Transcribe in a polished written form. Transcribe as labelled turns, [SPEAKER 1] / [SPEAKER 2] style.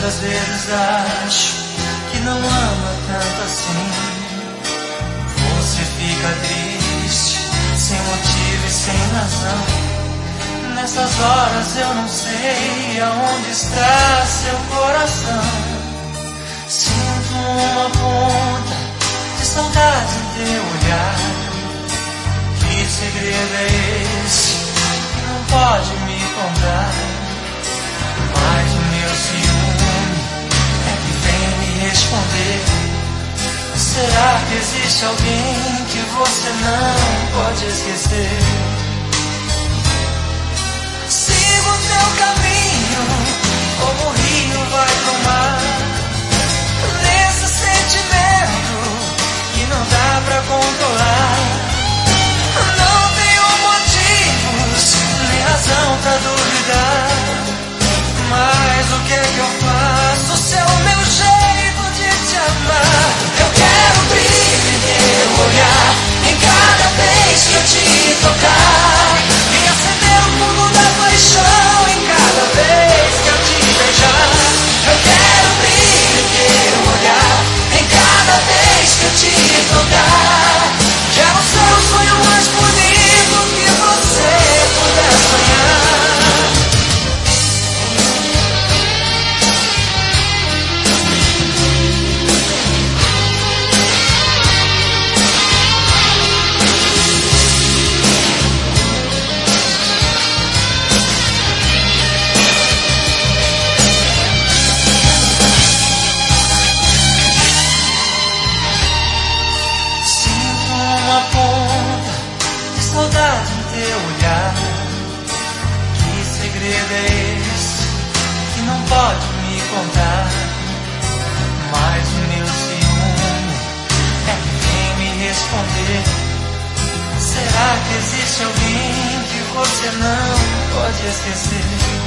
[SPEAKER 1] às vezes acho que não ama tanto assim. Você fica triste, sem motivo e sem razão. Nessas horas eu não sei aonde está seu coração. Sinto uma ponta de saudade em teu olhar. Que segredo é esse que não pode me contar? Mas o meu ciúme é que vem me responder. Será que existe alguém que você não pode esquecer? Siga o teu caminho, como o rio vai pro mar. Nesse sentimento que não dá pra controlar. Não tenho motivos, nem razão pra duvidar. Mas o que é que eu faço se é o meu jeito de te amar? Eu quero brilho em teu olhar, em cada vez que eu te tocar, e acender o fogo da paixão em cada vez que eu te beijar. Eu quero brilho em teu olhar, em cada vez que eu te tocar. Quero ser o sonho mais bonito que você puder sonhar. Saudade em teu olhar. Que segredo é esse que não pode me contar? Mas o meu ciúme é que vem me responder. Será que existe alguém que você não pode esquecer?